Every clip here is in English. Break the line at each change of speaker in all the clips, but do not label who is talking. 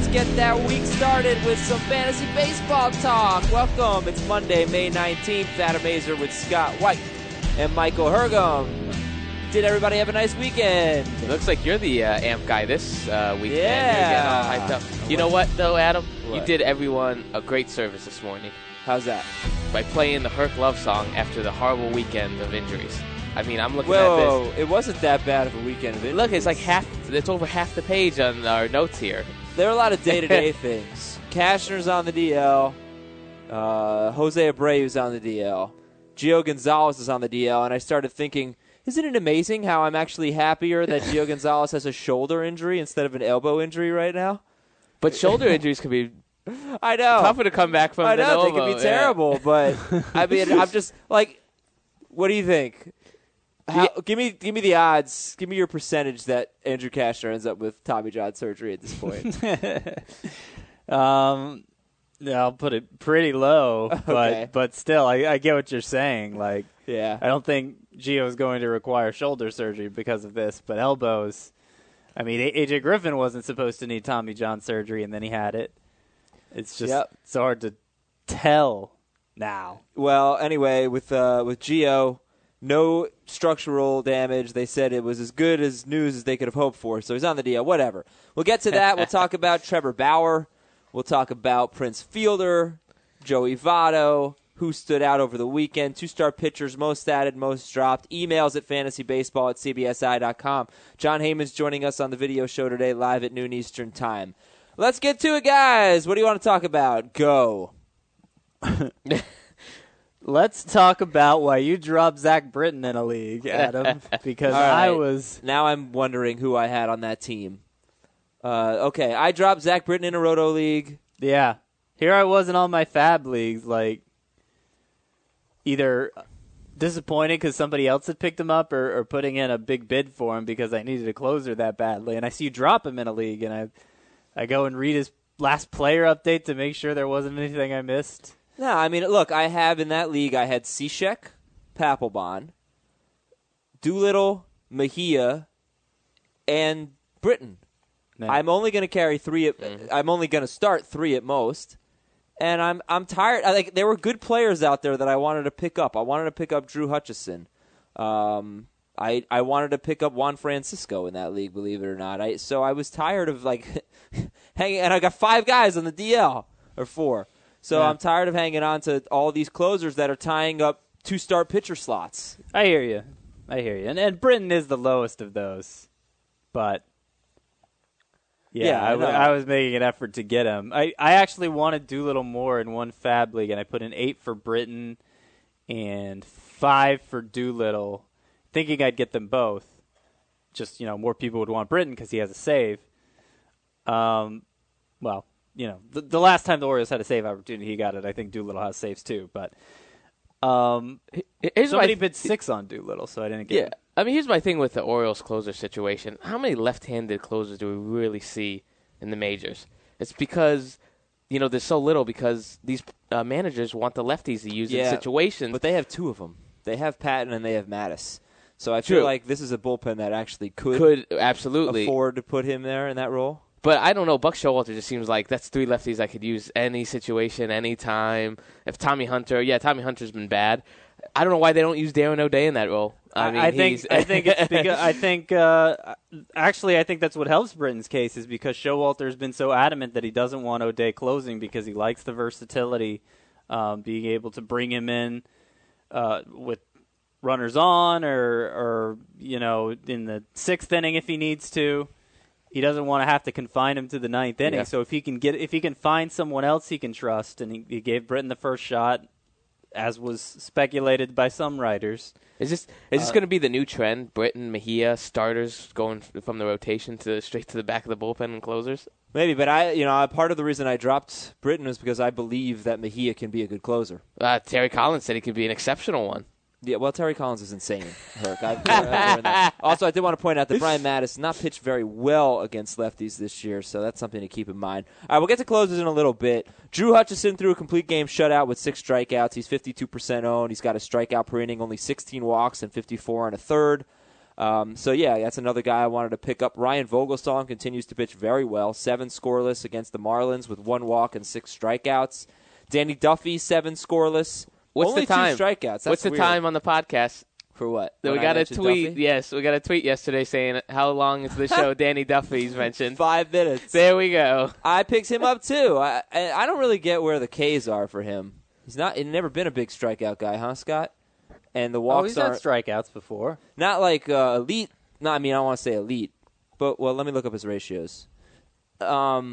get that week started with some fantasy baseball talk. Welcome. It's Monday, May 19th. Adam Mazer with Scott White and Michael Hergum. Did everybody have a nice weekend?
It looks like you're the amp guy this weekend.
Yeah.
You're getting all hyped up. You know what, though, Adam?
What?
You did everyone a great service this morning
How's that?
by playing the Herc Love song after the horrible weekend of injuries. I mean, I'm looking at
Whoa, it wasn't that bad of a weekend of
this.
it.
Look, it's like it's over half the page on our notes here.
There are a lot of day-to-day things. Cashner's on the DL. Jose Abreu's on the DL. Gio Gonzalez is on the DL, and I started thinking, isn't it amazing how I'm actually happier that Gio Gonzalez has a shoulder injury instead of an elbow injury right now?
But shoulder injuries can be
I know.
tougher to come back from
I
than
know, they
elbow.
can be terrible, but I mean, I'm just like, what do you think? Give me the odds. Give me your percentage that Andrew Cashner ends up with Tommy John surgery at this point.
Yeah, I'll put it pretty low,
Okay.
but still, I get what you're saying. Like,
Yeah.
I don't think Gio is going to require shoulder surgery because of this, but elbows. I mean, AJ Griffin wasn't supposed to need Tommy John surgery, and then he had it. It's just it's hard to tell now.
Well, anyway, with Gio, no structural damage. They said it was as good as news as they could have hoped for, so he's on the DL. Whatever. We'll get to that. We'll talk about Trevor Bauer. We'll talk about Prince Fielder, Joey Votto, who stood out over the weekend, 2-star pitchers, most added, most dropped, emails at fantasybaseball@cbsi.com. John Heyman's joining us on the video show today, live at noon Eastern Time. Let's get to it, guys. What do you want to talk about? Go.
Let's talk about why you dropped Zach Britton in a league, Adam, because
right. Now I'm wondering who I had on that team. Okay, I dropped Zach Britton in a Roto league.
Yeah. Here I was in all my fab leagues, like, either disappointed because somebody else had picked him up or putting in a big bid for him because I needed a closer that badly. And I see you drop him in a league, and I go and read his last player update to make sure there wasn't anything I missed.
No, I mean, look, I have in that league, I had Cishek, Papelbon, Doolittle, Mejia, and Britton.
Man.
I'm only going to carry 3. I'm only going to start 3 at most. And I'm tired. There were good players out there that I wanted to pick up. I wanted to pick up Drew Hutchison. I wanted to pick up Juan Francisco in that league, believe it or not. So I was tired of hanging, and I got 5 guys on the DL or 4. So I'm tired of hanging on to all these closers that are tying up 2-star pitcher slots.
I hear you. And Britton is the lowest of those, but. Yeah, I was making an effort to get him. I actually wanted Doolittle more in one fab league, and I put in 8 for Britton and 5 for Doolittle, thinking I'd get them both. Just, more people would want Britton because he has a save. The last time the Orioles had a save opportunity, he got it. I think Doolittle has saves too, but somebody bid 6 on Doolittle, so I didn't get him.
I mean, here's my thing with the Orioles closer situation. How many left-handed closers do we really see in the majors? It's because, there's so little because these managers want the lefties to use in situations.
But they have 2 of them. They have Patton and they have Mattis. So I feel like this is a bullpen that actually could
absolutely
afford to put him there in that role.
But I don't know. Buck Showalter just seems like that's 3 lefties I could use any situation, any time. If Tommy Hunter's been bad. I don't know why they don't use Darren O'Day in that role. I think it's because I think that's what helps Britton's case is because Showalter's been so adamant that he doesn't want O'Day closing because he likes the versatility, being able to bring him in with runners on or in the 6th inning if he needs to. He doesn't want to have to confine him to the 9th inning. Yeah. So if he can find someone else he can trust, and he gave Britton the first shot, as was speculated by some writers. Is this going to be the new trend? Britton, Mejia, starters going from the rotation straight to the back of the bullpen and closers?
Maybe, but part of the reason I dropped Britton was because I believe that Mejia can be a good closer.
Terry Collins said he could be an exceptional one.
Yeah, well, Terry Collins is insane, Herc. I've learned that. Also, I did want to point out that Brian Mattis not pitched very well against lefties this year, so that's something to keep in mind. All right, we'll get to closers in a little bit. Drew Hutchison threw a complete game shutout with 6 strikeouts. He's 52% owned. He's got a strikeout per inning, only 16 walks and 54 and a third. So, yeah, that's another guy I wanted to pick up. Ryan Vogelsong continues to pitch very well. 7 scoreless against the Marlins with 1 walk and 6 strikeouts. Danny Duffy, 7 scoreless.
What's
Only
the time?
2 strikeouts. That's
What's the
weird.
time on the podcast?
For what?
We got a tweet.
Duffy?
Yes, we got a tweet yesterday saying how long into the show Danny Duffy's mentioned.
5 minutes.
There we go.
I picked him up, too. I don't really get where the Ks are for him. He's never been a big strikeout guy, huh, Scott? And the walks
he's had strikeouts before.
Not like elite. No, I mean, I don't want to say elite. But, well, let me look up his ratios. But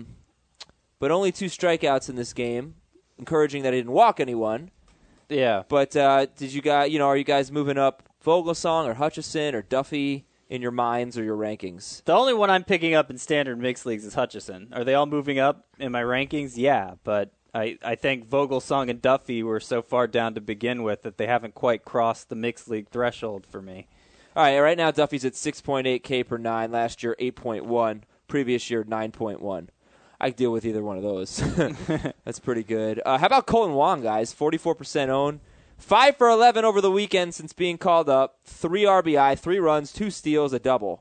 only 2 strikeouts in this game, encouraging that he didn't walk anyone.
Yeah.
But did you guys, are you guys moving up Vogelsong or Hutchison or Duffy in your minds or your rankings?
The only one I'm picking up in standard mixed leagues is Hutchison. Are they all moving up in my rankings? Yeah, but I think Vogelsong and Duffy were so far down to begin with that they haven't quite crossed the mixed league threshold for me.
All right now Duffy's at 6.8 K per 9. Last year, 8.1. Previous year, 9.1. I could deal with either one of those. That's pretty good. How about Colton Wong, guys? 44% owned. 5 for 11 over the weekend since being called up. 3 RBI, 3 runs, 2 steals, a double.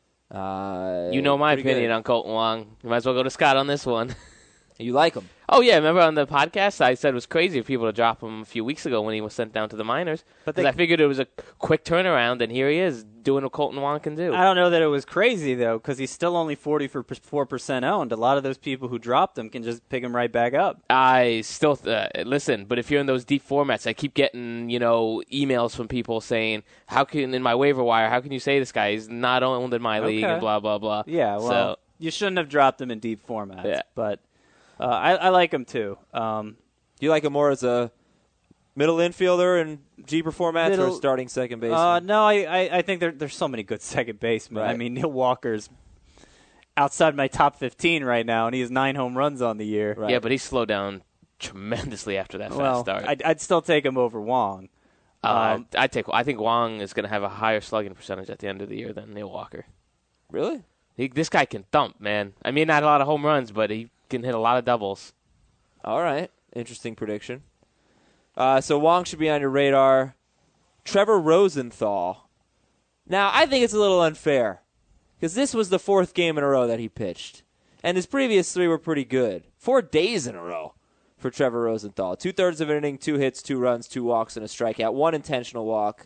You know my opinion on Colton Wong. You might as well go to Scott on this one.
You like him?
Oh, yeah. Remember on the podcast I said it was crazy for people to drop him a few weeks ago when he was sent down to the minors. But I figured it was a quick turnaround, and here he is doing what Colton Wong can do.
I don't know that it was crazy, though, because he's still only 44% owned. A lot of those people who dropped him can just pick him right back up.
I still listen, but if you're in those deep formats, I keep getting emails from people saying, "How can in my waiver wire? How can you say this guy is not owned in my league?" And blah blah blah.
Yeah, well, you shouldn't have dropped him in deep formats, but. I like him, too.
Do you like him more as a middle infielder in deeper formats or starting second baseman?
No, I think there's so many good second basemen. Right. I mean, Neil Walker's outside my top 15 right now, and he has 9 home runs on the year.
Right. Yeah, but he slowed down tremendously after that fast start.
I'd still take him over Wong.
I think Wong is going to have a higher slugging percentage at the end of the year than Neil Walker.
Really?
This guy can thump, man. I mean, not a lot of home runs, but he can hit a lot of doubles.
All right. Interesting prediction. So Wong should be on your radar. Trevor Rosenthal. Now, I think it's a little unfair because this was the 4th game in a row that he pitched, and his previous 3 were pretty good. 4 days in a row for Trevor Rosenthal. 2/3 of an inning, 2 hits, 2 runs, 2 walks, and a strikeout. 1 intentional walk.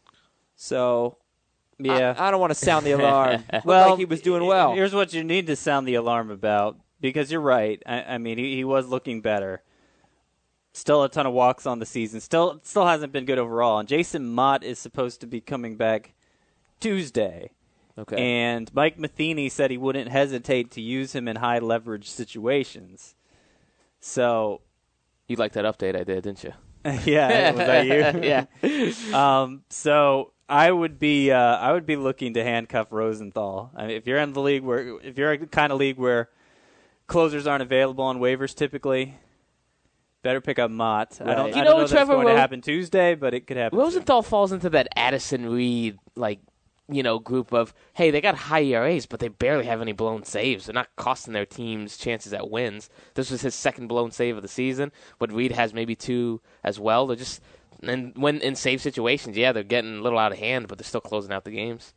So,
yeah,
I don't want to sound the alarm. Well, like he was doing well.
Here's what you need to sound the alarm about. Because you're right. I mean, he was looking better. Still a ton of walks on the season. Still hasn't been good overall. And Jason Mott is supposed to be coming back Tuesday.
Okay.
And Mike Matheny said he wouldn't hesitate to use him in high leverage situations. So,
you liked that update I did, didn't you?
Yeah, was that you?
Yeah.
So I would be looking to handcuff Rosenthal. I mean, if you're in the league if you're a kind of league where closers aren't available on waivers typically, better pick up Mott.
Right.
I don't know if that's going to happen Tuesday, but it could happen.
Rosenthal falls into that Addison Reed group of, hey, they got high ERAs, but they barely have any blown saves. They're not costing their teams chances at wins. This was his 2nd blown save of the season, but Reed has maybe 2 as well. They're just, and when in save situations, they're getting a little out of hand, but they're still closing out the games.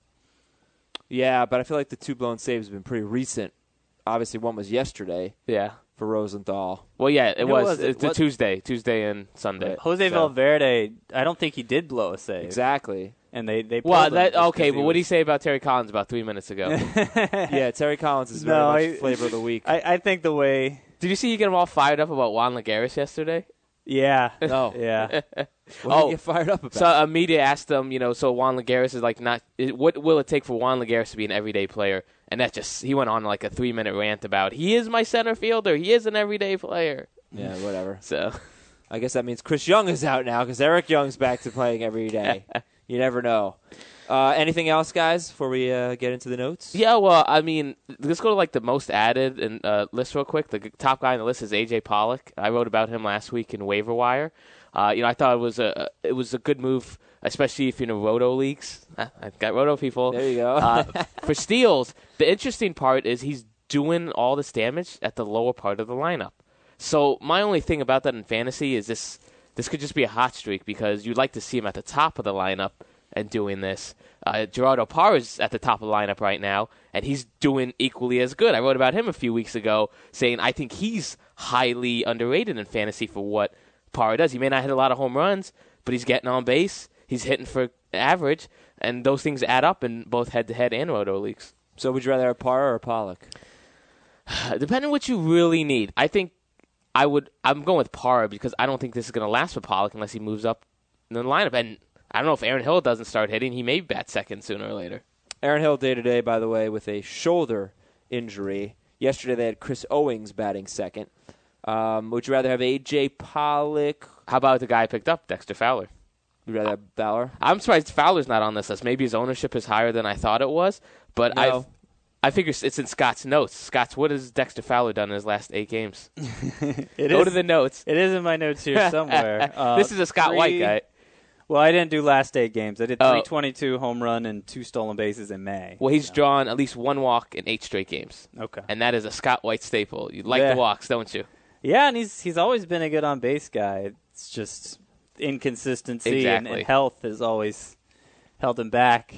Yeah, but I feel like the 2 blown saves have been pretty recent. Obviously, one was yesterday.
Yeah.
For Rosenthal.
Well, yeah, it was. It's a Tuesday and Sunday.
Right. Jose Valverde, I don't think he did blow a save.
Exactly.
And they
well, that okay, but what did he say about Terry Collins about 3 minutes ago?
Yeah, Terry Collins is very much flavor of the week.
I think the way.
Did you see you get him all fired up about Juan Lagares yesterday?
Yeah.
No.
Yeah.
What did you get fired up about?
So media asked him, so Juan Lagares is like not. What will it take for Juan Lagares to be an everyday player? And he went on like a 3-minute rant about he is my center fielder. He is an everyday player.
Yeah, whatever.
So,
I guess that means Chris Young is out now because Eric Young's back to playing every day. You never know. Anything else, guys, before we get into the notes?
Yeah, well, I mean, let's go to like the most added list real quick. The top guy on the list is A.J. Pollock. I wrote about him last week in Waiver Wire. I thought it was a good move, especially if you're in Roto leagues. I've got Roto people.
There you go.
For steals, the interesting part is he's doing all this damage at the lower part of the lineup. So my only thing about that in fantasy is this could just be a hot streak because you'd like to see him at the top of the lineup and doing this. Gerardo Parra is at the top of the lineup right now, and he's doing equally as good. I wrote about him a few weeks ago, saying I think he's highly underrated in fantasy for what Parra does. He may not hit a lot of home runs, but he's getting on base. He's hitting for average, and those things add up in both head-to-head and roto leagues.
So would you rather have Parra or Pollock?
Depending on what you really need. I think I'm going with Parra because I don't think this is going to last for Pollock unless he moves up in the lineup. And I don't know if Aaron Hill doesn't start hitting. He may bat second sooner or later.
Aaron Hill day-to-day, by the way, with a shoulder injury. Yesterday they had Chris Owings batting second. Would you rather have A.J. Pollock?
How about the guy I picked up, Dexter Fowler?
Would you rather have Fowler?
I'm surprised Fowler's not on this list. Maybe his ownership is higher than I thought it was. But
No.
I figure it's in Scott's notes. Scott's, what has Dexter Fowler done in his last 8 games? Go to the notes.
It is in my notes here somewhere.
This is a Scott White guy.
Well, I didn't do last 8 games. I did 322 home run and 2 stolen bases in May.
Well, he's drawn at least 1 walk in 8 straight games.
Okay.
And that is a Scott White staple. You like the walks, don't you?
Yeah, and he's always been a good on-base guy. It's just inconsistency and health has always held him back.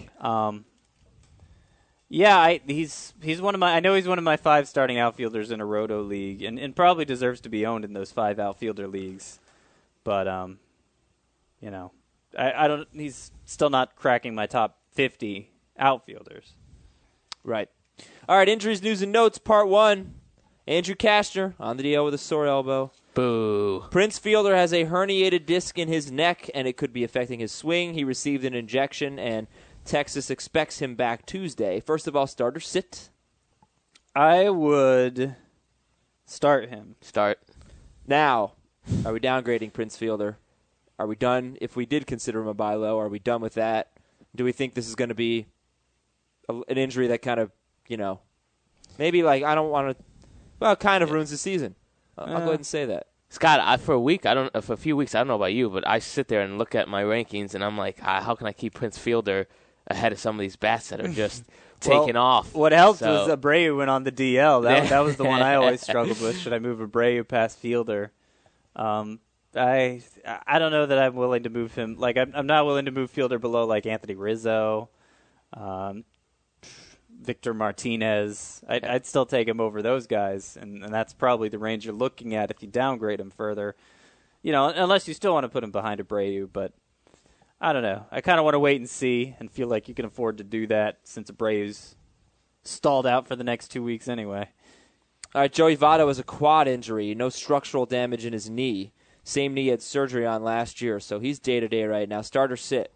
He's one of my. I know he's one of my 5 starting outfielders in a roto league, and probably deserves to be owned in those 5 outfielder leagues. But I don't. He's still not cracking my top 50 outfielders.
Right. All right. Injuries, news, and notes. Part 1. Andrew Cashner on the DL with a sore elbow.
Boo.
Prince Fielder has a herniated disc in his neck, and it could be affecting his swing. He received an injection, and Texas expects him back Tuesday. First of all, start or sit?
I would start him.
Start.
Now, are we downgrading Prince Fielder? Are we done? If we did consider him a buy low, are we done with that? Do we think this is going to be an injury that kind of, maybe like I don't want to, kind of ruins the season? I'll go ahead and say that.
Scott, for a few weeks, I don't know about you, but I sit there and look at my rankings, and I'm like, how can I keep Prince Fielder ahead of some of these bats that are just taking off?
What helped was Abreu went on the DL. That was the one I always struggled with. Should I move Abreu past Fielder? I don't know that I'm willing to move him. Like I'm not willing to move Fielder below like Anthony Rizzo, Victor Martinez. I'd still take him over those guys, and that's probably the range you're looking at if you downgrade him further. Unless you still want to put him behind Abreu, but I don't know. I kind of want to wait and see and feel like you can afford to do that since Abreu's stalled out for the next 2 weeks anyway.
All right, Joey Votto has a quad injury, no structural damage in his knee. Same knee he had surgery on last year, so he's day-to-day right now. Start or sit?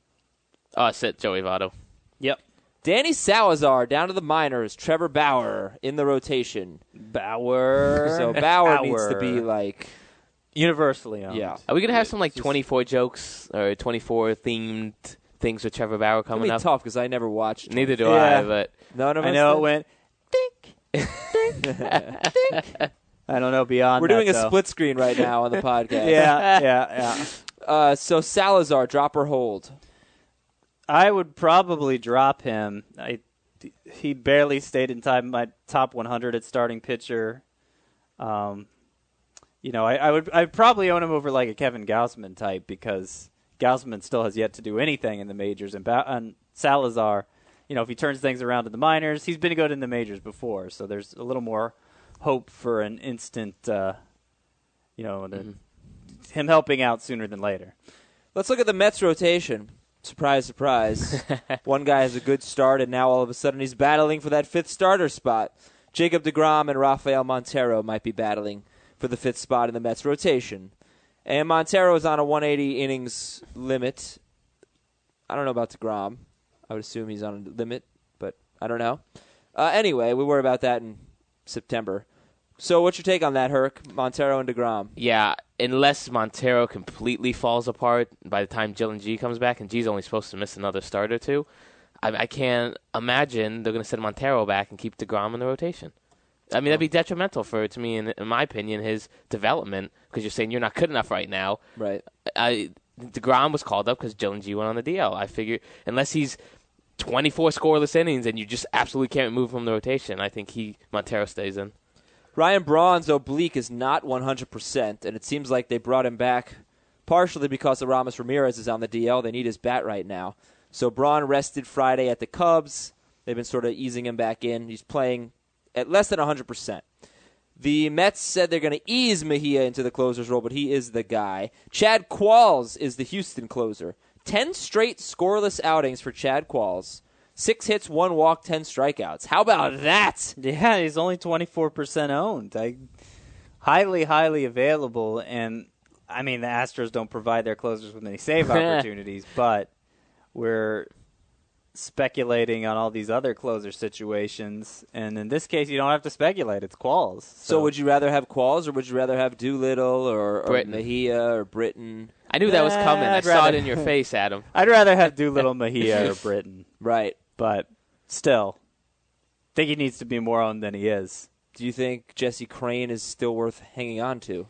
Sit Joey Votto.
Yep.
Danny Salazar down to the minors. Trevor Bauer in the rotation.
Bauer.
So Bauer needs to be like
universally owned.
Yeah.
Are we gonna have some 24 jokes or 24 themed things with Trevor Bauer coming
up?
It's
tough because I never watched.
Neither do I. But
none of us.
I know
did.
It went dink, dink. I don't know beyond.
We're
that,
doing a
though.
split screen right now on the podcast.
Yeah.
So Salazar, drop or hold?
I would probably drop him. He barely stayed in my top 100 at starting pitcher. I'd probably own him over like a Kevin Gausman type because Gausman still has yet to do anything in the majors, and Salazar, if he turns things around in the minors, he's been good in the majors before, so there's a little more hope for an instant, him helping out sooner than later.
Let's look at the Mets rotation. Surprise, surprise. One guy has a good start, and now all of a sudden he's battling for that 5th starter spot. Jacob deGrom and Rafael Montero might be battling for the 5th spot in the Mets rotation. And Montero is on a 180 innings limit. I don't know about deGrom. I would assume he's on a limit, but I don't know. Anyway, we worry about that in September. So what's your take on that, Herc? Montero and deGrom?
Yeah, unless Montero completely falls apart by the time Dylan G comes back, and G's only supposed to miss another start or two, I can't imagine they're going to send Montero back and keep deGrom in the rotation. I mean, that'd be detrimental to me, in my opinion, his development, because you're saying you're not good enough right now.
Right.
deGrom was called up because Dylan G went on the DL. I figure unless he's 24 scoreless innings and you just absolutely can't remove him from the rotation, I think Montero stays in.
Ryan Braun's oblique is not 100%, and it seems like they brought him back partially because Aramis Ramirez is on the DL. They need his bat right now. So Braun rested Friday at the Cubs. They've been sort of easing him back in. He's playing at less than 100%. The Mets said they're going to ease Mejia into the closer's role, but he is the guy. Chad Qualls is the Houston closer. 10 straight scoreless outings for Chad Qualls. 6 hits, 1 walk, 10 strikeouts. How about that?
Yeah, he's only 24% owned. Highly, highly available. And, I mean, the Astros don't provide their closers with many save opportunities, but we're speculating on all these other closer situations, and in this case, you don't have to speculate. It's Qualls.
So would you rather have Qualls, or would you rather have Doolittle, or Mejia, or Britton?
I knew that was coming. I saw it in your face, Adam.
I'd rather have Doolittle, Mejia, or Britton.
Right.
But still, I think he needs to be more owned than he is.
Do you think Jesse Crane is still worth hanging on to?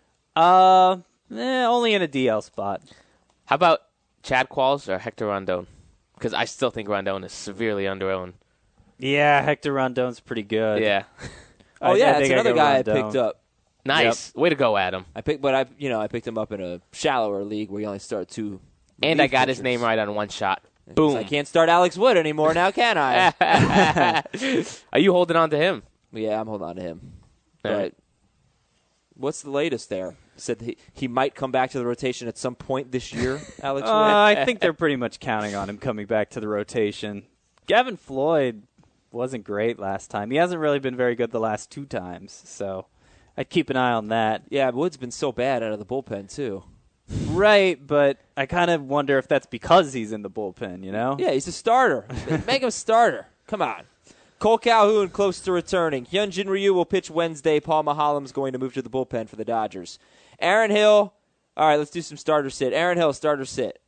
Only in a DL spot.
How about Chad Qualls or Hector Rondon? Because I still think Rondon is severely under-owned.
Yeah, Hector Rondon's pretty good.
Yeah.
That's another guy I picked up.
Nice. Yep. Way to go, Adam.
I picked him up in a shallower league where you only start 2.
And I got his name right on one shot. Boom.
I can't start Alex Wood anymore now, can I?
Are you holding on to him?
Yeah, I'm holding on to him. But what's the latest there? Said he might come back to the rotation at some point this year, Alex Wood?
I think they're pretty much counting on him coming back to the rotation. Gavin Floyd wasn't great last time. He hasn't really been very good the last 2 times, so I'd keep an eye on that.
Yeah, Wood's been so bad out of the bullpen, too.
Right, but I kind of wonder if that's because he's in the bullpen, you know?
Yeah, he's a starter. Make him a starter. Come on. Cole Calhoun close to returning. Hyunjin Ryu will pitch Wednesday. Paul Mahalam's going to move to the bullpen for the Dodgers. Aaron Hill. All right, let's do some starter sit. Aaron Hill, starter sit.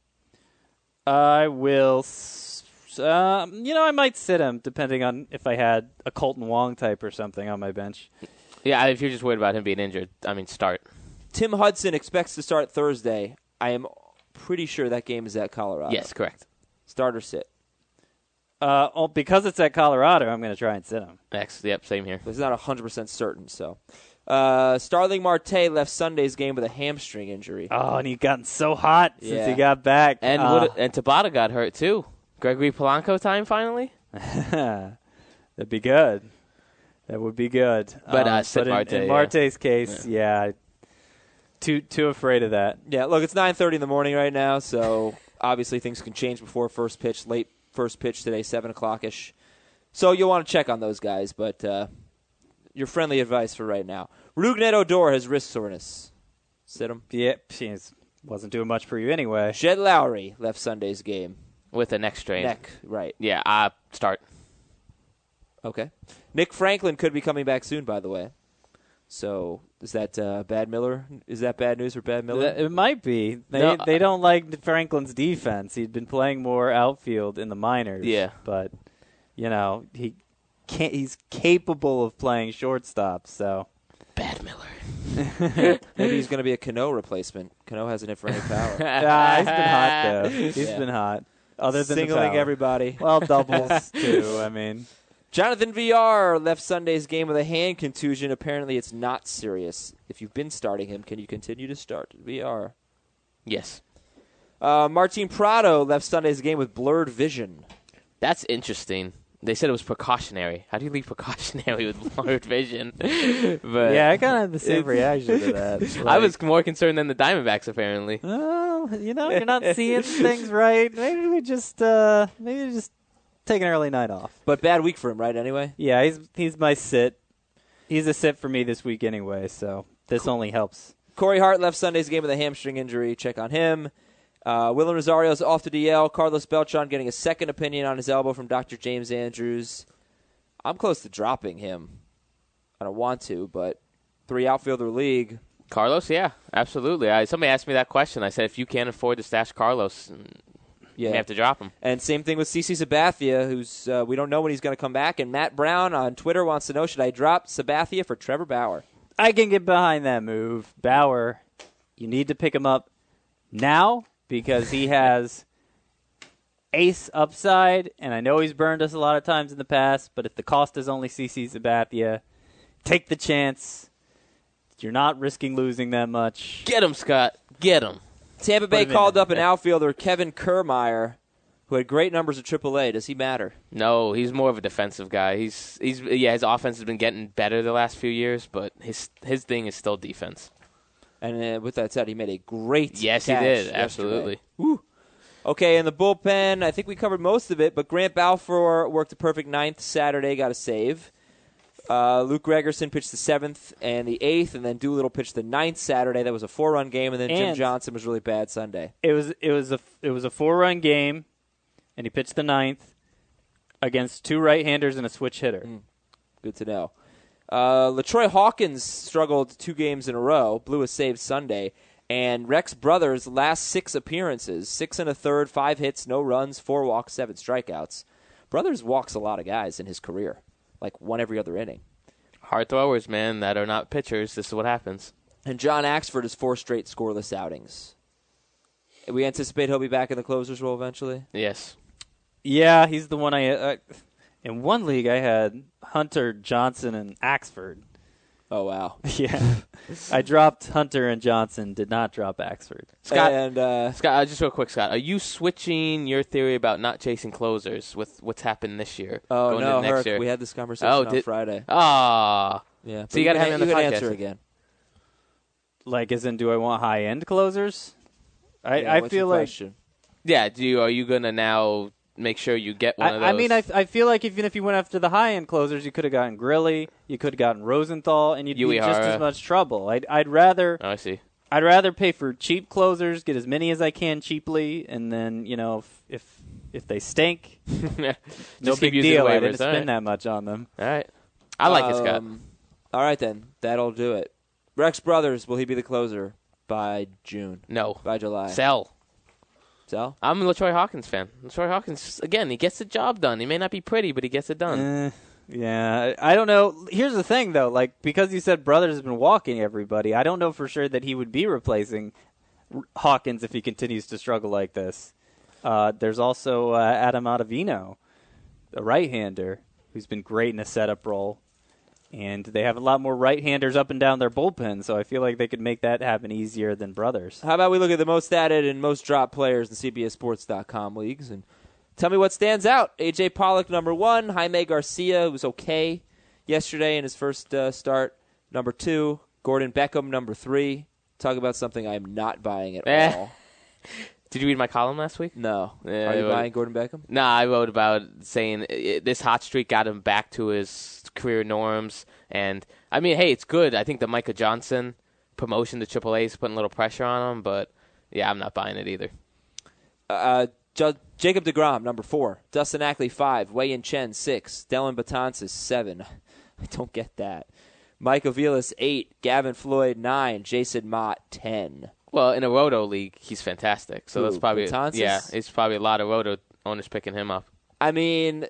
I will. I might sit him depending on if I had a Colton Wong type or something on my bench.
Yeah, if you're just worried about him being injured, start.
Tim Hudson expects to start Thursday. I am pretty sure that game is at Colorado.
Yes, correct.
Starter sit.
Because it's at Colorado, I'm going to try and sit him.
Yep, same here.
But it's not 100% certain, so. Starling Marte left Sunday's game with a hamstring injury.
Oh, and he's gotten so hot since he got back.
And Tabata got hurt, too. Gregory Polanco time, finally?
That'd be good. That would be good.
But Marte,
in Marte's case, too afraid of that.
Yeah, look, it's 9:30 in the morning right now, so obviously things can change before first pitch, late first pitch today, 7 o'clock-ish. So you'll want to check on those guys, but your friendly advice for right now. Rougned Odor has wrist soreness. Sit him.
Yep, she wasn't doing much for you anyway.
Jed Lowry left Sunday's game.
With a neck strain.
Neck, right.
Yeah, start.
Okay. Nick Franklin could be coming back soon, by the way. So is that bad Miller? Is that bad news for Bad Miller?
It might be. They don't like Franklin's defense. He'd been playing more outfield in the minors.
Yeah.
But, he's capable of playing shortstop, so.
Bad Miller.
Maybe he's going to be a Cano replacement. Cano hasn't hit for any power.
He's been hot, though. He's been hot. Other than
singling everybody.
Well, doubles, too, I mean.
Jonathan VR left Sunday's game with a hand contusion. Apparently it's not serious. If you've been starting him, can you continue to start VR?
Yes.
Martin Prado left Sunday's game with blurred vision.
That's interesting. They said it was precautionary. How do you leave precautionary with blurred vision? But
yeah, I kind of had the same reaction to that.
I was more concerned than the Diamondbacks, apparently.
Well, you're not seeing things right. Maybe just take an early night off.
But bad week for him, right, anyway?
Yeah, he's my sit. He's a sit for me this week anyway, so this only helps.
Corey Hart left Sunday's game with a hamstring injury. Check on him. Willen Rosario's off to DL. Carlos Beltran getting a second opinion on his elbow from Dr. James Andrews. I'm close to dropping him. I don't want to, but 3-outfielder league.
Carlos, yeah, absolutely. Somebody asked me that question. I said, if you can't afford to stash Carlos, you have to drop him.
And same thing with CC Sabathia, who's we don't know when he's going to come back. And Matt Brown on Twitter wants to know, should I drop Sabathia for Trevor Bauer?
I can get behind that move. Bauer, you need to pick him up now because he has ace upside, and I know he's burned us a lot of times in the past, but if the cost is only CC Sabathia, take the chance. You're not risking losing that much.
Get him, Scott. Get him.
Tampa Bay called up an outfielder, Kevin Kiermaier, who had great numbers at AAA. Does he matter?
No, he's more of a defensive guy. His offense has been getting better the last few years, but his thing is still defense.
And with that said, he made a great
Yes,
catch
he did.
yesterday.
Absolutely.
Woo. Okay, in the bullpen, I think we covered most of it, but Grant Balfour worked a perfect ninth Saturday, got a save. Luke Gregerson pitched the 7th and the 8th, and then Doolittle pitched the 9th Saturday. That was a 4-run game, and then Jim Johnson was really bad Sunday.
It was a 4-run game, and he pitched the 9th against 2 right-handers and a switch hitter.
Good to know. LaTroy Hawkins struggled 2 games in a row, blew a save Sunday, and Rex Brothers' last 6 appearances, 6 1/3, 5 hits, no runs, 4 walks, 7 strikeouts. Brothers walks a lot of guys in his career, like one every other inning.
Hard throwers, man, that are not pitchers. This is what happens.
And John Axford has 4 straight scoreless outings. We anticipate he'll be back in the closer's role eventually?
Yes.
Yeah, he's the one I in one league I had Hunter, Johnson, and Axford.
Oh, wow.
Yeah. I dropped Hunter and Johnson, did not drop Axford.
Scott, just real quick, Scott, are you switching your theory about not chasing closers with what's happened this year?
Oh, no, next year? We had this conversation on Friday.
Ah.
Yeah.
So you got to have me on the podcast.
Answer again.
Like, as in, do I want high-end closers? I feel like...
Question?
Yeah, are you going to now make sure you get one of those?
I mean, I feel like even if you went after the high-end closers, you could have gotten Grilly, you could have gotten Rosenthal, and you'd be just as much trouble. I'd rather...
Oh, I see.
I'd rather pay for cheap closers, get as many as I can cheaply, and then, if they stink, no big deal. I didn't spend that much on them.
All right. I like it, Scott.
All right, then. That'll do it. Rex Brothers, will he be the closer by June?
No.
By July?
Sell.
I'm
a LaTroy Hawkins fan. LaTroy Hawkins, again, he gets the job done. He may not be pretty, but he gets it done.
Yeah, I don't know. Here's the thing, though. Like, because you said Brothers has been walking everybody, I don't know for sure that he would be replacing Hawkins if he continues to struggle like this. There's also Adam Ottavino, a right-hander, who's been great in a setup role. And they have a lot more right-handers up and down their bullpen, so I feel like they could make that happen easier than Brothers.
How about we look at the most added and most dropped players in CBSSports.com leagues and tell me what stands out. A.J. Pollock, number 1. Jaime Garcia, who was okay yesterday in his first start, number 2. Gordon Beckham, number 3. Talk about something I'm not buying at all.
Did you read my column last week?
No. Are you buying Gordon Beckham?
No, I wrote about saying this hot streak got him back to his career norms. And, I mean, hey, it's good. I think the Micah Johnson promotion to AAA is putting a little pressure on him. But, yeah, I'm not buying it either.
Jacob deGrom, number 4. Dustin Ackley, 5. Wei-Yin Chen, 6. Dellin Betances, 7. I don't get that. Mike Aviles, 8. Gavin Floyd, 9. Jason Mott, 10.
Well, in a Roto league, he's fantastic. So that's probably
Betances?
it's probably a lot of Roto owners picking him up.
I mean,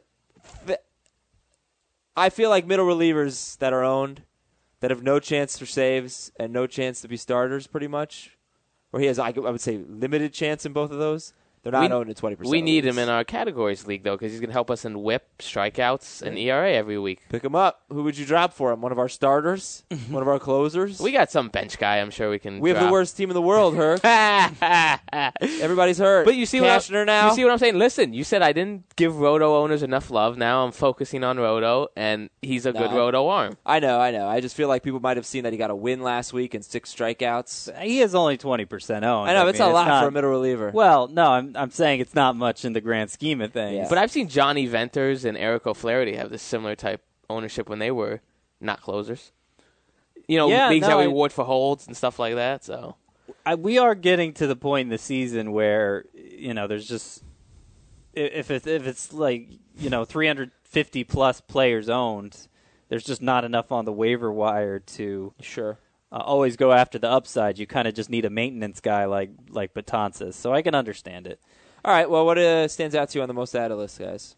I feel like middle relievers that are owned that have no chance for saves and no chance to be starters, pretty much, or he has, I would say, limited chance in both of those. They're not owned in 20%.
We need him in our categories league, though, because he's going to help us in whip, strikeouts, and ERA every week.
Pick him up. Who would you drop for him? One of our starters? One of our closers?
We got some bench guy I'm sure we can
We have the worst team in the world, Herc. Everybody's hurt.
But you see
now?
You see what I'm saying? Listen, you said I didn't give Roto owners enough love. Now I'm focusing on Roto, and he's a good Roto arm.
I know. I just feel like people might have seen that he got a win last week and 6 strikeouts.
He is only 20% owned.
I know, it's a lot for a middle reliever.
Well, no, I'm saying it's not much in the grand scheme of things.
Yeah.
But I've seen Johnny Venters and Eric O'Flaherty have this similar type ownership when they were not closers. Leagues that we award for holds and stuff like that. So
we are getting to the point in the season where there's just if it's like 350 plus players owned, there's just not enough on the waiver wire to always go after the upside. You kind of just need a maintenance guy like Betances. So I can understand it.
All right. Well, what stands out to you on the most added list, guys?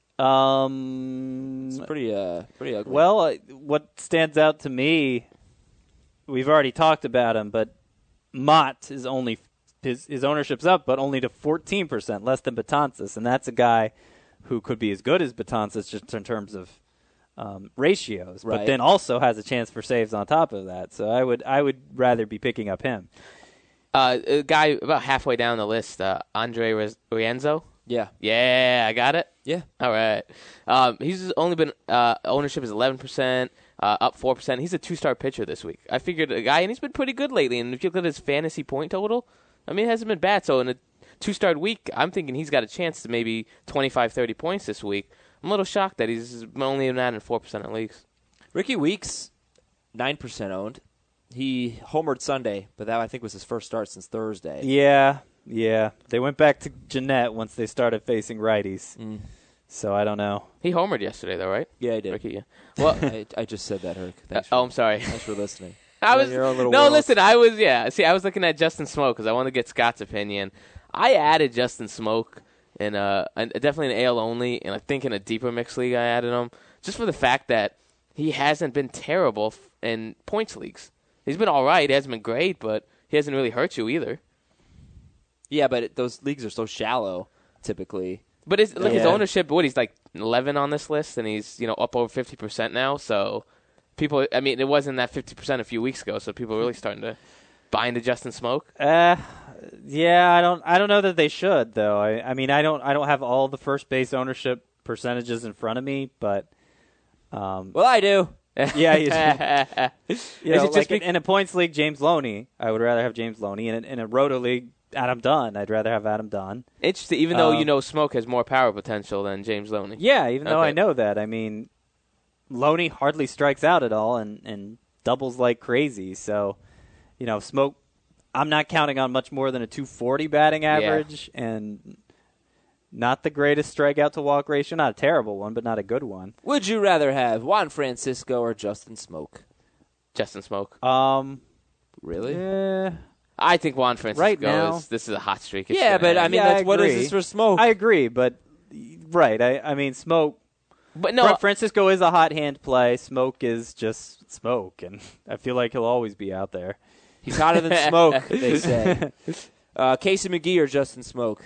It's pretty ugly.
Well, what stands out to me, we've already talked about him, but Mott is only his ownership's up, but only to 14%, less than Betances, and that's a guy who could be as good as Betances just in terms of ratios, but then also has a chance for saves on top of that. So I would rather be picking up him.
A guy about halfway down the list, Andre Rienzo.
Yeah.
Yeah, I got it?
Yeah.
All right. He's only been ownership is 11%, up 4%. He's a 2-star pitcher this week. I figured a guy, and he's been pretty good lately. And if you look at his fantasy point total, I mean, it hasn't been bad. So in a 2-star week, I'm thinking he's got a chance to maybe 25, 30 points this week. I'm a little shocked that he's only in 4% of leagues.
Ricky Weeks, 9% owned. He homered Sunday, but that I think was his first start since Thursday.
Yeah. They went back to Jeanette once they started facing righties. So I don't know.
He homered yesterday, though, right?
Yeah, he did.
Ricky, yeah. Well,
I just said that, Herc.
I'm sorry.
Thanks for listening.
Listen, I was looking at Justin Smoke because I wanted to get Scott's opinion. I added Justin Smoke in definitely an AL only, and I think in a deeper mixed league I added him just for the fact that he hasn't been terrible in points leagues. He's been all right. He hasn't been great, but he hasn't really hurt you either.
Yeah, but those leagues are so shallow, typically.
But his ownership, he's like 11 on this list, and he's up over 50% now. So people, I mean, it wasn't that 50% a few weeks ago. So people are really starting to buy into Justin Smoke.
Yeah, I don't know that they should though. I mean, I don't have all the first base ownership percentages in front of me, but
well, I do.
Yeah, in a points league, James Loney. I would rather have James Loney. In a roto league, Adam Dunn. I'd rather have Adam Dunn.
Interesting, even though Smoke has more power potential than James Loney.
Yeah, even though I know that. I mean, Loney hardly strikes out at all and doubles like crazy. So, Smoke, I'm not counting on much more than a 240 batting average and not the greatest strikeout to walk ratio. Not a terrible one, but not a good one.
Would you rather have Juan Francisco or Justin Smoke?
Justin Smoke.
Really?
Yeah.
I think Juan Francisco
right now,
this is a hot streak.
Yeah, but I mean, what is this for Smoke?
I agree, but right. I mean, Smoke.
But no,
Francisco is a hot hand play. Smoke is just Smoke, and I feel like he'll always be out there.
He's hotter than Smoke, they say. Casey McGee or Justin Smoke?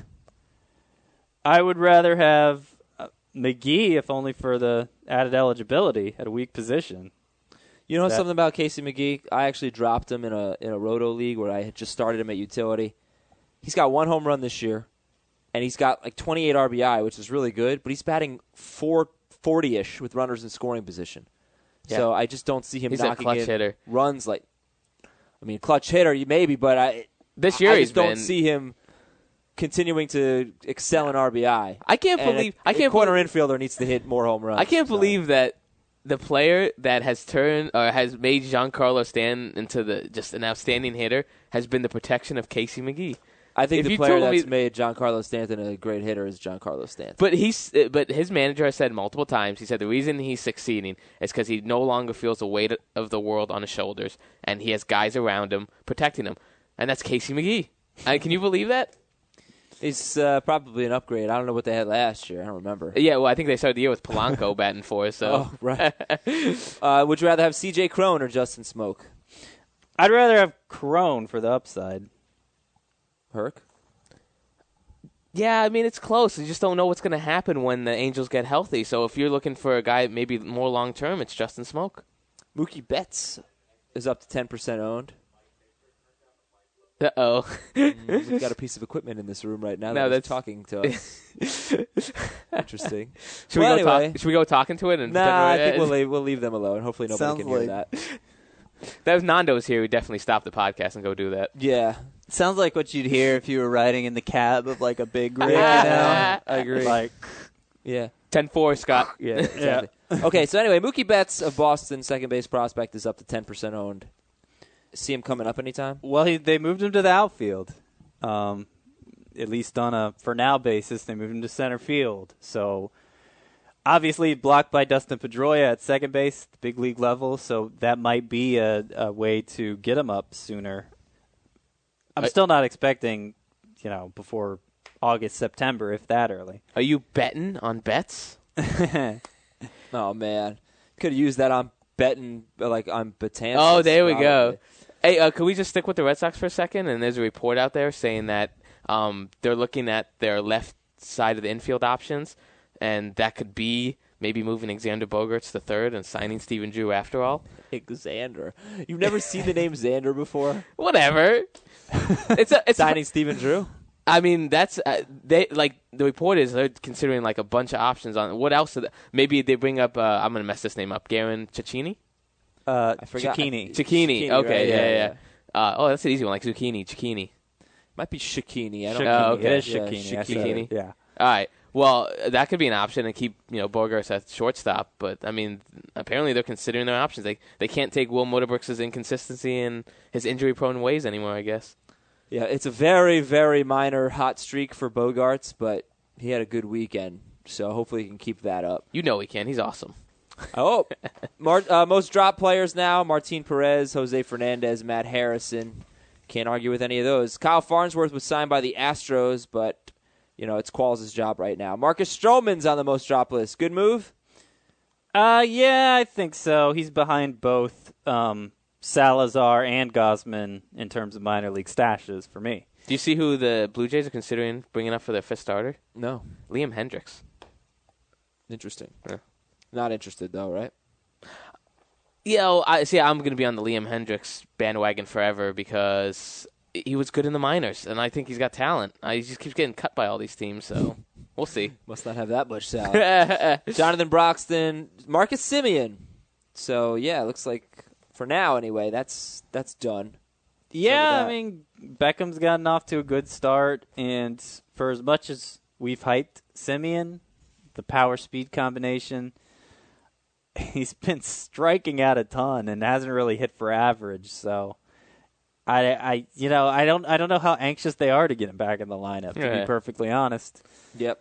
I would rather have McGee, if only for the added eligibility at a weak position.
You know something about Casey McGee? I actually dropped him in a roto league where I had just started him at utility. He's got 1 home run this year, and he's got like 28 RBI, which is really good, but he's batting 440-ish with runners in scoring position. Yeah. So I just don't see him knocking
a clutch hitter.
Runs like, I mean, clutch hitter, maybe, but
this year
I just don't see him continuing to excel in RBI.
I can't believe
infielder needs to hit more home runs.
I can't believe that the player that has turned or has made Giancarlo Stanton into just an outstanding hitter has been the protection of Casey McGee.
I think the player that's made Giancarlo Stanton a great hitter is Giancarlo Stanton.
But his manager has said multiple times, he said the reason he's succeeding is because he no longer feels the weight of the world on his shoulders, and he has guys around him protecting him, and that's Casey McGee. Can you believe that?
He's probably an upgrade. I don't know what they had last year. I don't remember.
Yeah, well, I think they started the year with Polanco batting for us. So.
Oh, right. Would you rather have C.J. Cron or Justin Smoke?
I'd rather have Cron for the upside.
Herc?
Yeah, I mean, it's close. You just don't know what's going to happen when the Angels get healthy. So if you're looking for a guy maybe more long-term, it's Justin Smoke.
Mookie Betts is up to 10% owned.
Uh-oh.
We've got a piece of equipment in this room right now that's talking to us. Interesting.
Should we go talking to it?
I think we'll leave them alone. Hopefully nobody can hear that.
That was Nando's here. We'd definitely stop the podcast and go do that.
Yeah.
Sounds like what you'd hear if you were riding in the cab of like a big rig, I
agree. Yeah.
10-4, Scott.
Yeah, exactly. Okay, so anyway, Mookie Betts of Boston, second base prospect, is up to 10% owned. See him coming up anytime?
Well, they moved him to the outfield. At least on a for now basis, they moved him to center field. So obviously blocked by Dustin Pedroia at second base, the big league level. So that might be a way to get him up sooner. I'm still not expecting, before August, September, if that early.
Are you betting on Betts?
Oh man, could have used that on betting on Betances.
Oh, there we go. Hey, could we just stick with the Red Sox for a second? And there's a report out there saying that they're looking at their left side of the infield options, and that could be maybe moving Xander Bogaerts to third and signing Stephen Drew after all.
Xander. You've never seen the name Xander before?
Whatever. It's
signing Stephen Drew?
I mean, that's they like the report is they're considering like a bunch of options on what else. Maybe they bring up. I'm gonna mess this name up. Garen Cecchini.
I forgot.
Cecchini. Okay,
right?
Yeah. That's an easy one. Like Zucchini.
Might be Shakini. I don't
know. Okay.
It is Shakini.
Yeah. All right. Well, that could be an option and keep Bogaerts at shortstop. But I mean, apparently they're considering their options. They can't take Will Motorbrooks' inconsistency and his injury-prone ways anymore, I guess.
Yeah, it's a very, very minor hot streak for Bogaerts, but he had a good weekend, so hopefully he can keep that up.
You know he can. He's awesome.
Oh, most drop players now: Martin Perez, Jose Fernandez, Matt Harrison. Can't argue with any of those. Kyle Farnsworth was signed by the Astros, but it's Qualls' job right now. Marcus Stroman's on the most drop list. Good move?
Yeah, I think so. He's behind both Salazar and Gausman in terms of minor league stashes for me.
Do you see who the Blue Jays are considering bringing up for their fifth starter?
No.
Liam Hendricks.
Interesting.
Yeah.
Not interested, though, right?
I'm going to be on the Liam Hendricks bandwagon forever because he was good in the minors, and I think he's got talent. He just keeps getting cut by all these teams, so we'll see.
Must not have that much salad. Jonathan Broxton, Marcus Semien. So, yeah, it looks like, for now anyway, that's done.
Yeah, I mean, Beckham's gotten off to a good start, and for as much as we've hyped Semien, the power-speed combination, he's been striking out a ton and hasn't really hit for average. So, I don't know how anxious they are to get him back in the lineup. To be perfectly honest.
Yep.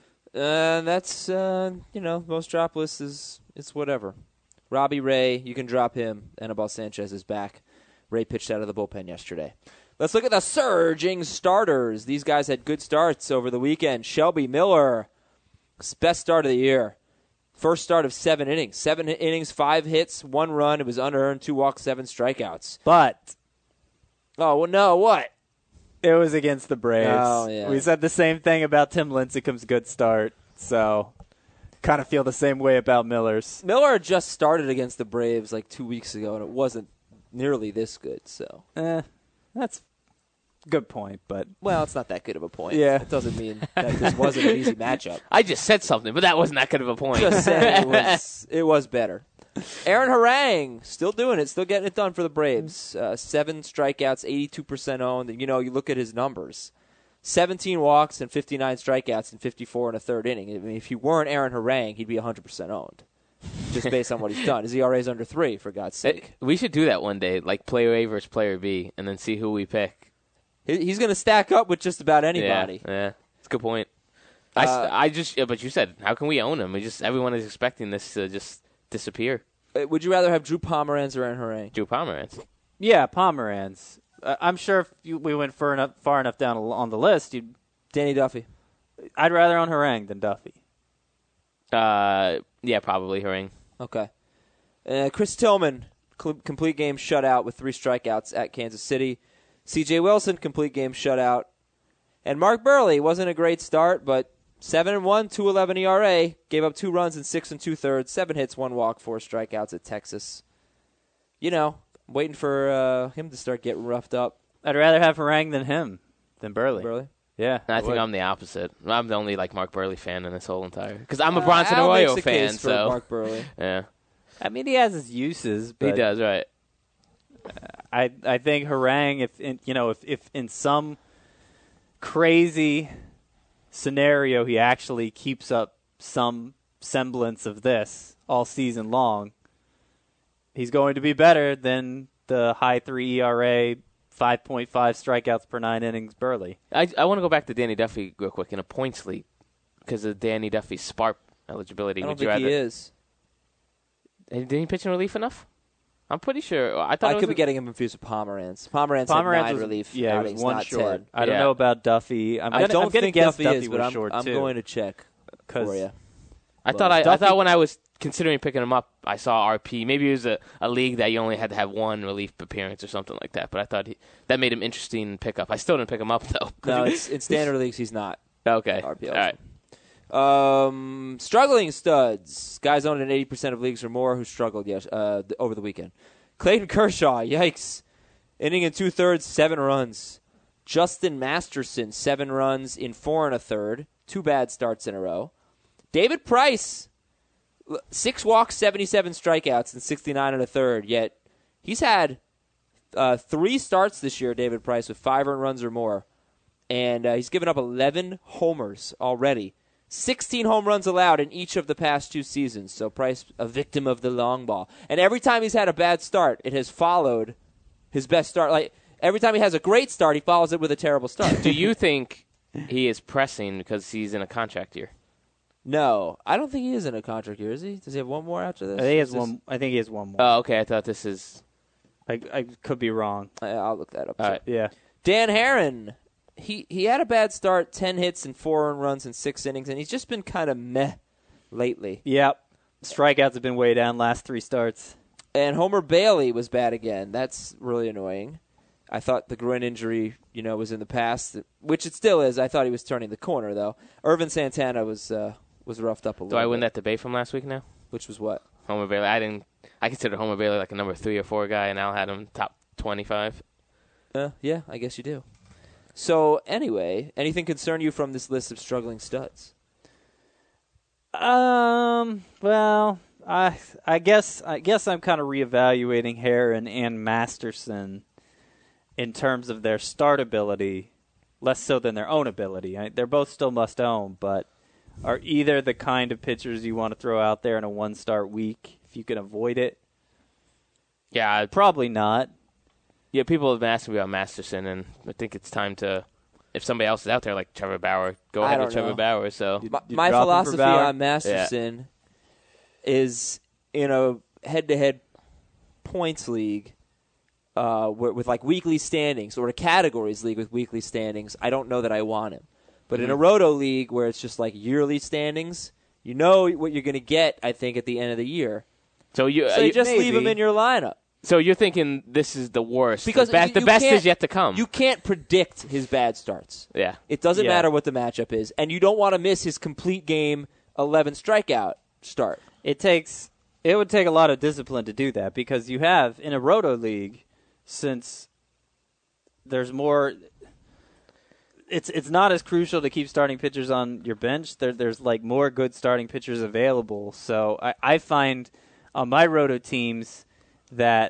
That's most drop lists is whatever. Robbie Ray, you can drop him. Anibal Sanchez is back. Ray pitched out of the bullpen yesterday. Let's look at the surging starters. These guys had good starts over the weekend. Shelby Miller, best start of the year. First start of 7 innings. 7 innings, 5 hits, 1 run. It was unearned, 2 walks, 7 strikeouts.
But.
Oh, well, no, what?
It was against the Braves.
Oh, yeah.
We said the same thing about Tim Lincecum's good start. So, kind of feel the same way about Miller's.
Miller just started against the Braves like 2 weeks ago, and it wasn't nearly this good. So,
that's a good point, but
well, it's not that good of a point.
Yeah,
it doesn't mean that this wasn't an easy matchup.
I just said something, but that wasn't that good of a point.
Just saying it was better. Aaron Harang still doing it, still getting it done for the Braves. 7 strikeouts, 82% owned. You look at his numbers. 17 walks and 59 strikeouts and 54 in a third inning. I mean, if he weren't Aaron Harang, he'd be 100% owned, just based on what he's done. His ERA is under 3, for God's sake.
We should do that one day, like player A versus player B, and then see who we pick.
He's going to stack up with just about anybody.
Yeah, it's a good point. But you said, how can we own him? Everyone is expecting this to just disappear.
Would you rather have Drew Pomeranz or Aaron Harang?
Drew Pomeranz.
Yeah, Pomeranz. I'm sure if we went far enough down on the list,
Danny Duffy.
I'd rather own Harang than Duffy.
Yeah, probably Harang.
Okay. Chris Tillman, complete game shutout with 3 strikeouts at Kansas City. C.J. Wilson, complete game shutout. And Mark Burley wasn't a great start, but 7-1, 2.11 ERA, gave up 2 runs in 6 2/3, 7 hits, 1 walk, 4 strikeouts at Texas. Waiting for him to start getting roughed up.
I'd rather have Harang than Burley.
Burley?
Yeah.
I think I'm the opposite. I'm the only Mark Burley fan in this whole entire. Because I'm a Bronson Arroyo fan,
so for Mark Burley.
Yeah.
I mean, he has his uses, but
he does, right?
I think Harang, if in some crazy scenario he actually keeps up some semblance of this all season long, he's going to be better than the high 3 ERA, 5.5 strikeouts per 9 innings Burley.
I want to go back to Danny Duffy real quick in a points league because of Danny Duffy's SPARP eligibility.
I don't think he is.
Didn't he pitch in relief enough? I'm pretty sure. I
could be getting him confused with Pomeranz. Pomeranz had 9 relief outings,
it was 1
not
short.
10.
I don't know about Duffy.
I don't think Duffy is, but
short
I'm
too.
going to check for you.
I thought when I was considering picking him up, I saw RP. Maybe it was a league that you only had to have 1 relief appearance or something like that. But I thought that made him interesting pickup. I still didn't pick him up though.
No, in standard leagues he's not.
Okay.
RP
all right.
Struggling studs. Guys owned in 80% of leagues or more who struggled over the weekend. Clayton Kershaw, yikes. Inning in 2/3, 7 runs. Justin Masterson, 7 runs in 4 1/3. 2 bad starts in a row. David Price, 6 walks, 77 strikeouts in 69 1/3. Yet he's had 3 starts this year, David Price, with 5 earned runs or more. And he's given up 11 homers already. 16 home runs allowed in each of the past 2 seasons. So Price, a victim of the long ball. And every time he's had a bad start, it has followed his best start. Like every time he has a great start, he follows it with a terrible start.
Do you think he is pressing because he's in a contract year?
No, I don't think he is in a contract year. Is he? Does he have one more after this?
I think he has one more.
Oh, okay. I thought this is.
I could be wrong.
I'll look that up.
All right.
Yeah.
Dan Herron. He had a bad start, 10 hits and 4 earned runs in 6 innings, and he's just been kind of meh lately.
Yep. Strikeouts have been way down last 3 starts.
And Homer Bailey was bad again. That's really annoying. I thought the groin injury, was in the past, which it still is. I thought he was turning the corner, though. Irvin Santana was roughed up a little bit.
Do I win that debate from last week now?
Which was what?
Homer Bailey. I consider Homer Bailey like a number 3 or 4 guy, and Al had him top 25.
Yeah, I guess you do. So, anyway, anything concern you from this list of struggling studs?
Well, I guess I'm kind of reevaluating Herron and Masterson in terms of their start ability, less so than their own ability. They're both still must own, but are either the kind of pitchers you want to throw out there in a 1-start week if you can avoid it?
Yeah,
probably not.
Yeah, people have been asking me about Masterson, and I think it's time to, if somebody else is out there like Trevor Bauer, go ahead with Trevor Bauer. So
my philosophy on Masterson is in a head-to-head points league with like weekly standings, or a categories league with weekly standings. I don't know that I want him, but in a roto league where it's just like yearly standings, you know what you're going to get. I think at the end of the year,
so you
just leave him in your lineup.
So you're thinking this is the worst.
Because
the best is yet to come.
You can't predict his bad starts.
Yeah.
It doesn't matter what the matchup is. And you don't want to miss his complete game 11 strikeout start.
It would take a lot of discipline to do that, because you have, in a roto league, since there's more, it's not as crucial to keep starting pitchers on your bench. There's like more good starting pitchers available. So I find on my roto teams that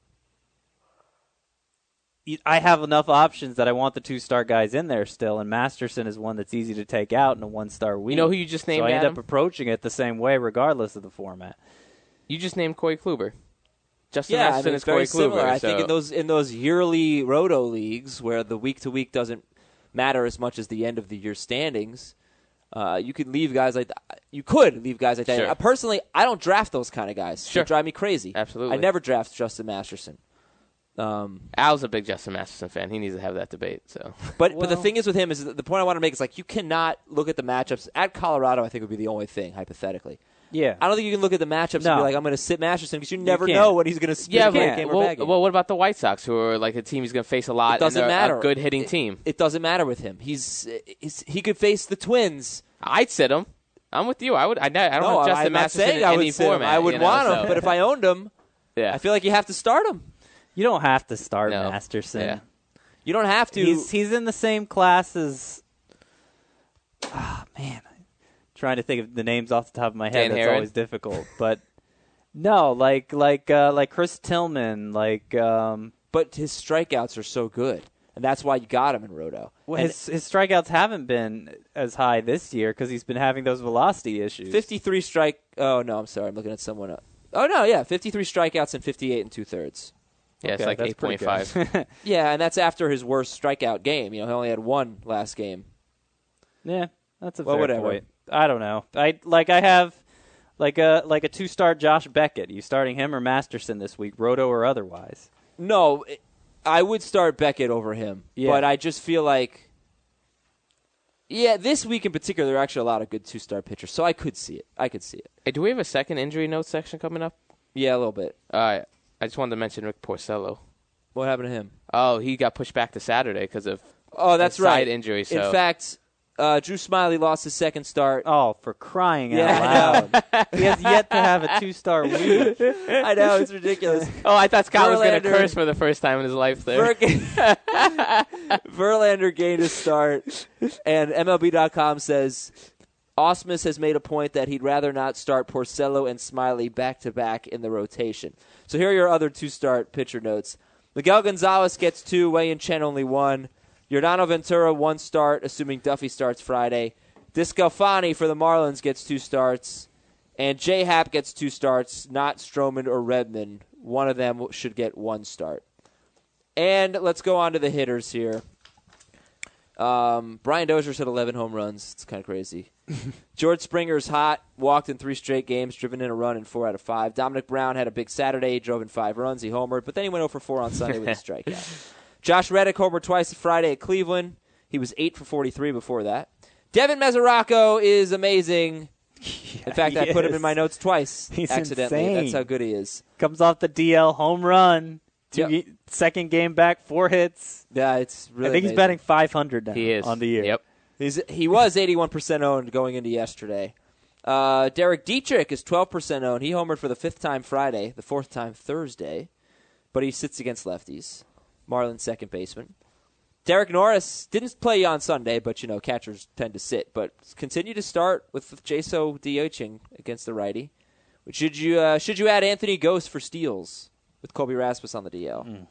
I have enough options that I want the 2-star guys in there still, and Masterson is one that's easy to take out in a 1-star week.
You know who you just named,
So I end
Adam?
up approaching it the same way regardless of the format.
You just named Corey Kluber. Justin Masterson is Corey
similar.
Kluber.
I think in those yearly roto leagues where the week-to-week doesn't matter as much as the end-of-the-year standings, you could leave guys like that. You could leave guys like that.
Sure.
Personally, I don't draft those kind of guys.
Sure.
They drive me crazy.
Absolutely.
I never draft Justin Masterson.
Al's a big Justin Masterson fan. He needs to have that debate. So,
But the thing is with him is the point I want to make is like you cannot look at the matchups at Colorado. I think would be the only thing hypothetically.
Yeah,
I don't think you can look at the matchups and be like, I'm going to sit Masterson, because you never
can't.
know when he's going to spin a great game or bad game.
Well, what about the White Sox, who are like a team he's going to face a lot?
It doesn't matter.
A good hitting team.
It doesn't matter with him. He could face the Twins.
I'd sit him. I'm with you. I would. I don't have Justin Masterson in any format.
I would want him, but if I owned him, I feel like you have to start him.
You don't have to start Masterson.
Yeah.
You don't have to.
He's in the same class as. Oh man, trying to think of the names off the top of my head.
Dan
That's
Herron.
always difficult. But no, like Chris Tillman,
But his strikeouts are so good, and that's why you got him in Roto.
Well, his strikeouts haven't been as high this year because he's been having those velocity issues.
53 strike. Oh no, I'm sorry. I'm looking at someone else. Oh no, yeah, 53 strikeouts and 58 2/3.
Yeah, it's like 8.5.
Yeah, and that's after his worst strikeout game. He only had one last game.
Yeah, that's a fair
whatever.
point. I don't know. I have like a 2-star Josh Beckett. You starting him or Masterson this week, Roto or otherwise?
No, I would start Beckett over him.
Yeah.
But I just feel like, this week in particular, there are actually a lot of good 2-star pitchers, so I could see it.
Hey, do we have a second injury notes section coming up?
Yeah, a little bit.
I just wanted to mention Rick Porcello.
What happened to him?
Oh, he got pushed back to Saturday because of
that's right.
side injury. So.
In fact, Drew Smyly lost his second start.
Oh, for crying out loud. He has yet to have a 2-star week.
I know, it's ridiculous.
Oh, I thought Scott was going to curse for the first time in his life there.
Verlander gained a start, and MLB.com says Ausmus has made a point that he'd rather not start Porcello and Smyly back-to-back in the rotation. So here are your other 2-start pitcher notes. Miguel Gonzalez gets 2, Wei and Chen only 1. Yordano Ventura 1 start, assuming Duffy starts Friday. Discalfani for the Marlins gets 2 starts. And J-Happ gets 2 starts, not Stroman or Redmond. One of them should get 1 start. And let's go on to the hitters here. Brian Dozier's hit 11 home runs. It's kind of crazy. George Springer's hot, walked in 3 straight games, driven in a run in 4 out of 5. Dominic Brown had a big Saturday, drove in 5 runs, he homered, but then he went 0 for 4 on Sunday with a strikeout. Josh Reddick homered twice Friday at Cleveland. He was 8 for 43 before that. Devin Mesoraco is amazing.
Yeah,
in fact, I put him in my notes twice
He's
accidentally.
insane.
That's how good he is.
Comes off the DL home run. Second game back, 4 hits.
Yeah, it's really
I think
amazing.
He's batting 500 now
He is.
on the year.
Yep.
He was 81% owned going into yesterday. Derek Dietrich is 12% owned. He homered for the 5th time Friday, the 4th time Thursday, but he sits against lefties. Marlins second baseman. Derek Norris didn't play on Sunday, but, catchers tend to sit, but continue to start with Jaso DHing against the righty. Should you add Anthony Gose for steals with Colby Rasmus on the DL?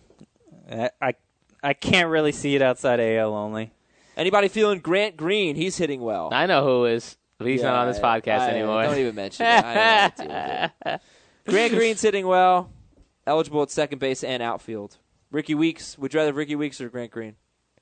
I can't really see it outside AL only.
Anybody feeling Grant Green? He's hitting well.
I know who is. But he's not on this podcast anymore.
Don't even mention it. I don't want to deal with it. Grant Green's hitting well. Eligible at second base and outfield. Ricky Weeks. Would you rather have Ricky Weeks or Grant Green?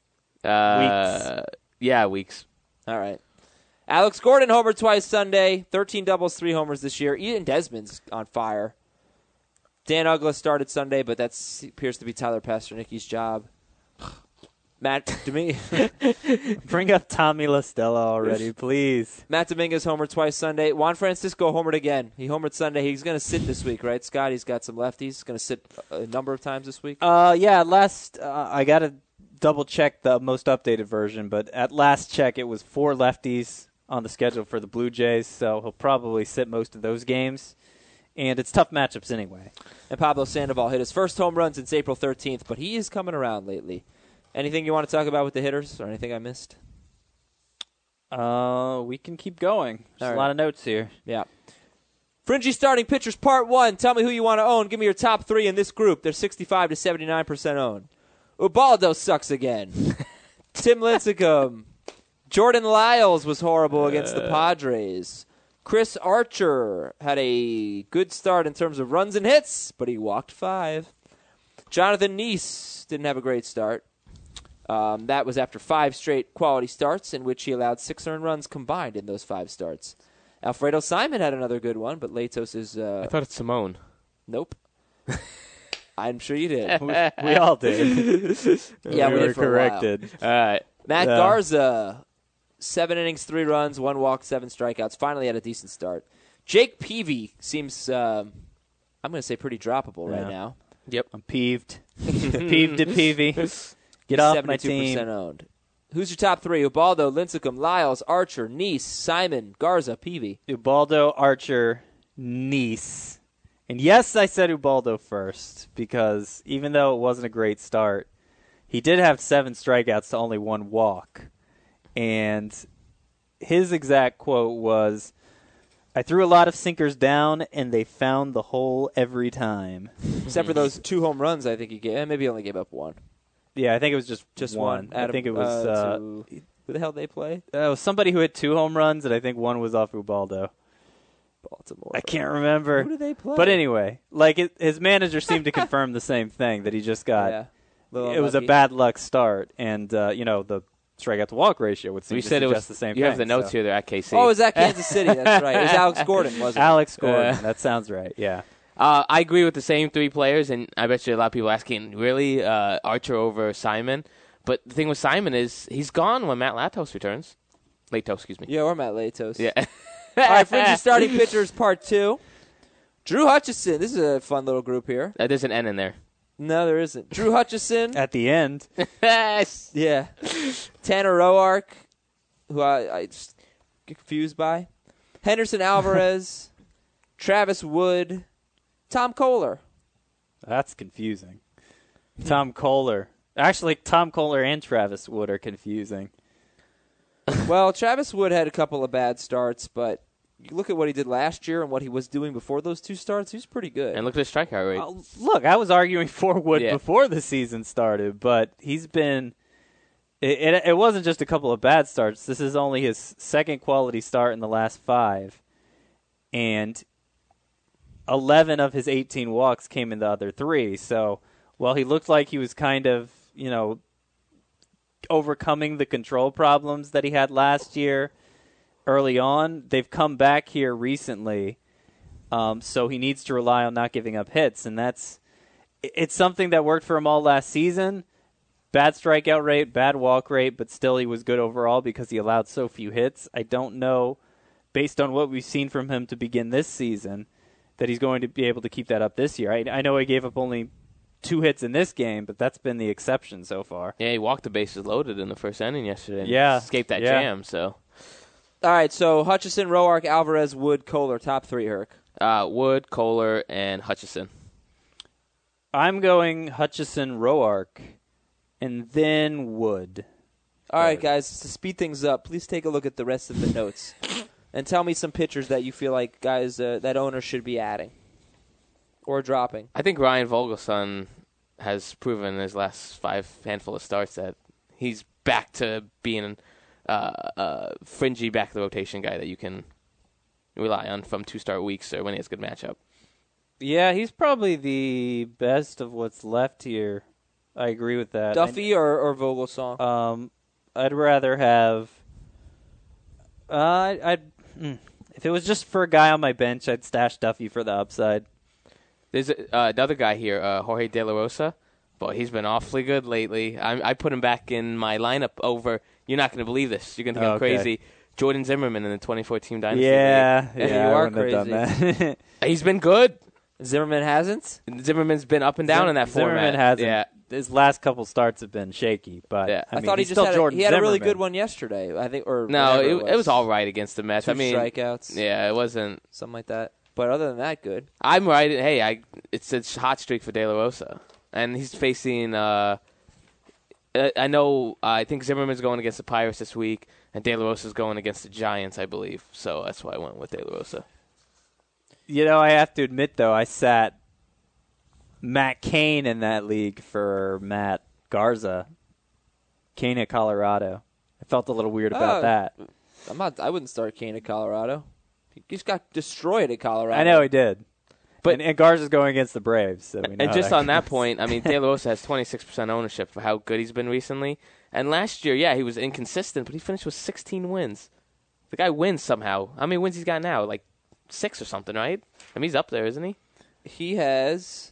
Weeks.
Yeah, Weeks.
All right. Alex Gordon homered twice Sunday. 13 doubles, 3 homers this year. Ian Desmond's on fire. Dan Uggla started Sunday, but that appears to be Tyler Pasternicki's job. Matt Dominguez.
Bring up Tommy La Stella already, please.
Matt Dominguez homered twice Sunday. Juan Francisco homered again. He homered Sunday. He's going to sit this week, right, Scott? He's got some lefties. He's going to sit a number of times this week.
Yeah. I got to double check the most updated version, but at last check, it was 4 lefties on the schedule for the Blue Jays, so he'll probably sit most of those games. And it's tough matchups anyway.
And Pablo Sandoval hit his first home run since April 13th, but he is coming around lately. Anything you want to talk about with the hitters or anything I missed?
We can keep going. There's a lot of notes here.
Yeah. Fringy starting pitchers part 1. Tell me who you want to own. Give me your top 3 in this group. They're 65 to 79% owned. Ubaldo sucks again. Tim Lincecum. Jordan Lyles was horrible against the Padres. Chris Archer had a good start in terms of runs and hits, but he walked 5. Jonathan Neese didn't have a great start. That was after 5 straight quality starts in which he allowed 6 earned runs combined in those 5 starts. Alfredo Simon had another good one, but Latos is...
I thought it's Simone.
Nope. I'm sure you did.
We all did.
Yeah, we
were
did for
corrected.
All right.
Matt Garza, 7 innings, 3 runs, 1 walk, 7 strikeouts. Finally had a decent start. Jake Peavy seems, I'm going to say, pretty droppable right now.
Yep.
I'm peeved. Peeved to Peavy. Get off my team.
72% owned. Who's your top 3? Ubaldo, Lincecum, Lyles, Archer, Neese, Simon, Garza, Peavy.
Ubaldo, Archer, Neese. And yes, I said Ubaldo first because even though it wasn't a great start, he did have 7 strikeouts to only 1 walk. And his exact quote was, "I threw a lot of sinkers down, and they found the hole every time."
Except for those 2 home runs I think he gave. Maybe he only gave up 1.
Yeah, I think it was just
one.
I think it was
who the hell did they play?
somebody who hit 2 home runs, and I think 1 was off Ubaldo.
Baltimore.
I can't remember.
Who did they play?
But anyway, his manager seemed to confirm the same thing, that he just got.
Yeah.
It was a bad luck start, and the strikeout to walk ratio would seem to suggest the same thing.
You have the notes here. They're at KC.
Oh, it was at Kansas City. That's right. It was Alex Gordon, wasn't it?
Alex Gordon. That sounds right. Yeah.
I agree with the same 3 players, and I bet you a lot of people asking, really, Archer over Simon? But the thing with Simon is he's gone when Matt Latos returns. Latos, excuse me.
Yeah, or Matt Latos.
Yeah.
All right, Fringy starting pitchers, part 2. Drew Hutchison. This is a fun little group here.
There's an N in there.
No, there isn't. Drew Hutchison.
At the end.
Yeah. Tanner Roark. who I just get confused by. Henderson Alvarez, Travis Wood, Tom Kohler.
That's confusing. Tom Kohler. Actually, Tom Kohler and Travis Wood are confusing.
Well, Travis Wood had a couple of bad starts, but you look at what he did last year and what he was doing before those 2 starts, he's pretty good.
And look at his strikeout rate.
Look, I was arguing for Wood before the season started, but he's been... It wasn't just a couple of bad starts. This is only his second quality start in the last 5. And 11 of his 18 walks came in the other 3. So while he looked like he was kind of, overcoming the control problems that he had last year early on, they've come back here recently. So he needs to rely on not giving up hits. And it's something that worked for him all last season. Bad strikeout rate, bad walk rate, but still he was good overall because he allowed so few hits. I don't know, based on what we've seen from him to begin this season, that he's going to be able to keep that up this year. I know he gave up only 2 hits in this game, but that's been the exception so far.
Yeah, he walked the bases loaded in the first inning yesterday.
And
escaped that jam. So,
all right. So Hutchison, Roark, Alvarez, Wood, Kohler, top 3. Herc.
Wood, Kohler, and Hutchison.
I'm going Hutchison, Roark, and then Wood.
All right, guys. To speed things up, please take a look at the rest of the notes and tell me some pitchers that you feel like guys that owners should be adding or dropping.
I think Ryan Vogelsson has proven in his last 5 handful of starts that he's back to being a fringy back of the rotation guy that you can rely on from 2-start weeks or when he has a good matchup.
Yeah, he's probably the best of what's left here. I agree with that.
Duffy or Vogelsong?
I'd rather have. If it was just for a guy on my bench, I'd stash Duffy for the upside.
There's another guy here, Jorge De La Rosa. Boy, he's been awfully good lately. I put him back in my lineup over. You're not going to believe this. You're going to think I'm crazy. Jordan Zimmerman in the 2014 Dynasty.
Yeah,
you are crazy.
He's been good.
Zimmerman hasn't?
Zimmerman's been up and down in that format.
Zimmerman hasn't.
Yeah.
His last couple starts have been shaky, but
yeah.
I
mean,
thought he just had a really good one yesterday. I think, or
no, it was all right against the Mets.
2 strikeouts.
Yeah, it wasn't
something like that. But other than that, good.
I'm right. Hey, it's a hot streak for De La Rosa, and he's facing. I think Zimmerman's going against the Pirates this week, and De La Rosa's going against the Giants, I believe. So that's why I went with De La Rosa.
I have to admit though, I sat Matt Cain in that league for Matt Garza. Cain at Colorado. I felt a little weird about that.
I wouldn't start Cain at Colorado. He just got destroyed at Colorado.
I know he did. But and Garza's going against the Braves. So
and just on that point, I mean, De La Rosa has 26% ownership for how good he's been recently. And last year, he was inconsistent, but he finished with 16 wins. The guy wins somehow. How many wins he's got now? Like 6 or something, right? I mean, he's up there, isn't he?
He has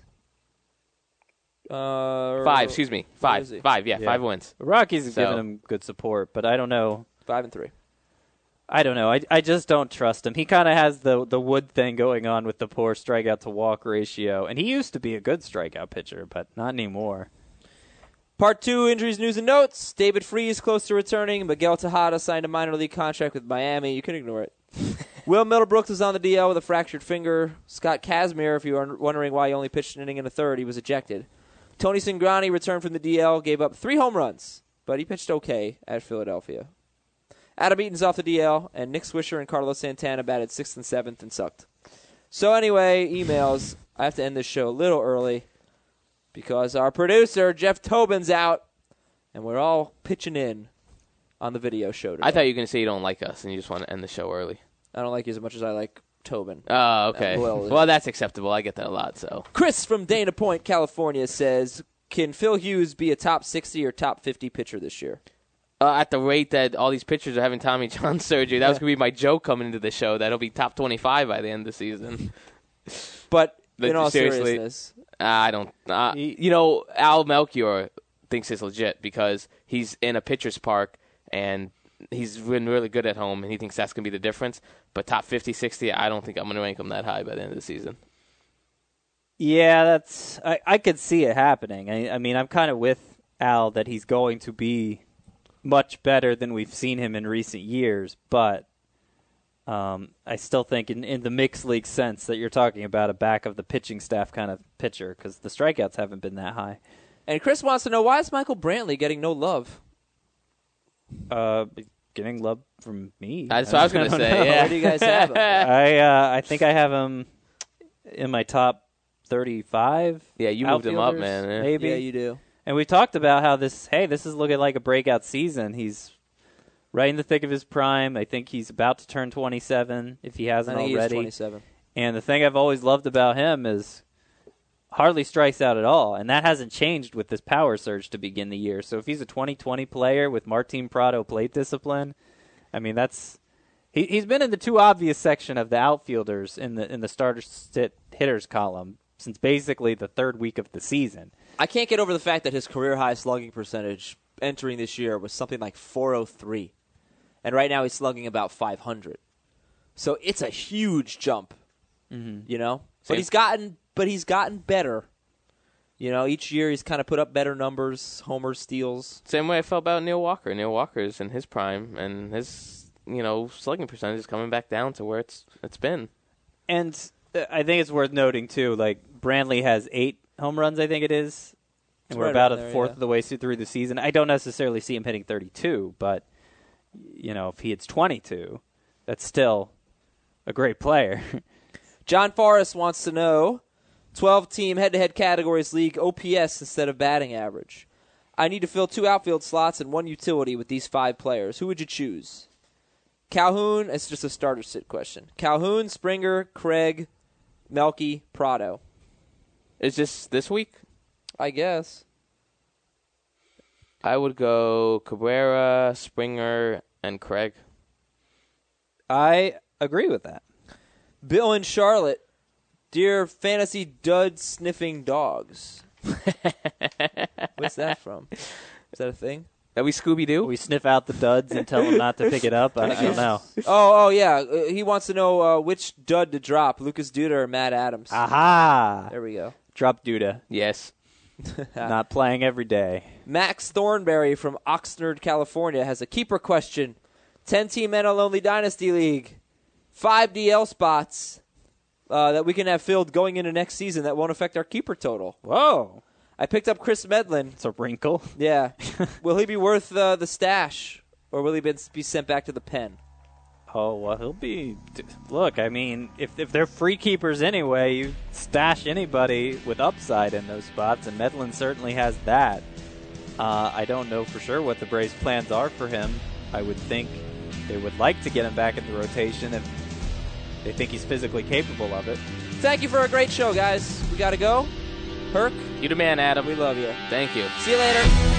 5, excuse me. 5. 5, yeah, 5 wins.
Rockies have given him good support, but I don't know.
5-3.
I don't know. I just don't trust him. He kind of has the Wood thing going on with the poor strikeout to walk ratio, and he used to be a good strikeout pitcher, but not anymore.
Part 2, injuries, news, and notes. David Freese close to returning. Miguel Tejada signed a minor league contract with Miami. You can ignore it. Will Middlebrooks is on the DL with a fractured finger. Scott Kazmir, if you are wondering why he only pitched an inning in the third, he was ejected. Tony Cingrani returned from the DL, gave up 3 home runs, but he pitched okay at Philadelphia. Adam Eaton's off the DL, and Nick Swisher and Carlos Santana batted 6th and 7th and sucked. So anyway, emails. I have to end this show a little early because our producer, Jeff Tobin's out, and we're all pitching in on the video show today.
I thought you were going to say you don't like us and you just want to end the show early.
I don't like you as much as I like Tobin.
Oh, okay. Well, that's acceptable. I get that a lot. So
Chris from Dana Point, California says, can Phil Hughes be a top 60 or top 50 pitcher this year?
At the rate that all these pitchers are having Tommy John surgery, that was going to be my joke coming into the show. That'll be top 25 by the end of the season.
But in all seriousness,
I don't. Al Melchior thinks it's legit because he's in a pitcher's park and he's been really good at home, and he thinks that's going to be the difference. But top 50, 60, I don't think I'm going to rank him that high by the end of the season.
Yeah, I could see it happening. I mean, I'm kind of with Al that he's going to be much better than we've seen him in recent years, but I still think in the mixed league sense that you're talking about a back of the pitching staff kind of pitcher because the strikeouts haven't been that high.
And Chris wants to know, why is Michael Brantley getting no love?
Getting love from me.
That's what I was going to say. Yeah.
Where do you guys have him?
I think I have him in my top 35.
Yeah, you moved him up, man. Yeah.
Maybe.
Yeah, you do.
And we talked about how this is looking like a breakout season. He's right in the thick of his prime. I think he's about to turn 27 if he hasn't already.
He is 27.
And the thing I've always loved about him is hardly strikes out at all, and that hasn't changed with this power surge to begin the year. So if he's a 2020 player with Martin Prado plate discipline, I mean he's been in the too obvious section of the outfielders in the starter sit hitters column since basically the third week of the season.
I can't get over the fact that his career high slugging percentage entering this year was something like 403, and right now he's slugging about 500. So it's a huge jump, you know. But he's gotten better. You know, each year he's kind of put up better numbers, homers, steals.
Same way I felt about Neil Walker. Neil Walker's in his prime, and his slugging percentage is coming back down to where it's been.
And I think it's worth noting too, like Brantley has 8 home runs, I think it is, and we're about a fourth of the way through the season. I don't necessarily see him hitting 32, but if he hits 22, that's still a great player.
John Forrest wants to know, 12-team head-to-head categories league OPS instead of batting average. I need to fill 2 outfield slots and 1 utility with these 5 players. Who would you choose? Calhoun, it's just a starter sit question. Calhoun, Springer, Craig, Melky, Prado.
Is this week?
I guess.
I would go Cabrera, Springer, and Craig.
I agree with that.
Bill in Charlotte, dear fantasy dud sniffing dogs. What's that from? Is that a thing?
That we Scooby-Doo?
We sniff out the duds and tell them not to pick it up? I don't know.
Oh, yeah. He wants to know which dud to drop, Lucas Duda or Matt Adams.
Aha!
There we go.
Drop Duda.
Yes.
Not playing every day.
Max Thornberry from Oxnard, California has a keeper question. 10-team NL Only Dynasty League. 5 DL spots that we can have filled going into next season that won't affect our keeper total.
Whoa.
I picked up Chris Medlin.
It's a wrinkle.
Yeah. Will he be worth the stash, or will he be sent back to the pen?
Oh, well, he'll be... Look, I mean, if they're free keepers anyway, you stash anybody with upside in those spots, and Medlin certainly has that. I don't know for sure what the Braves' plans are for him. I would think they would like to get him back in the rotation if they think he's physically capable of it.
Thank you for a great show, guys. We got to go. Herc?
You the man, Adam.
We love you.
Thank you.
See you later.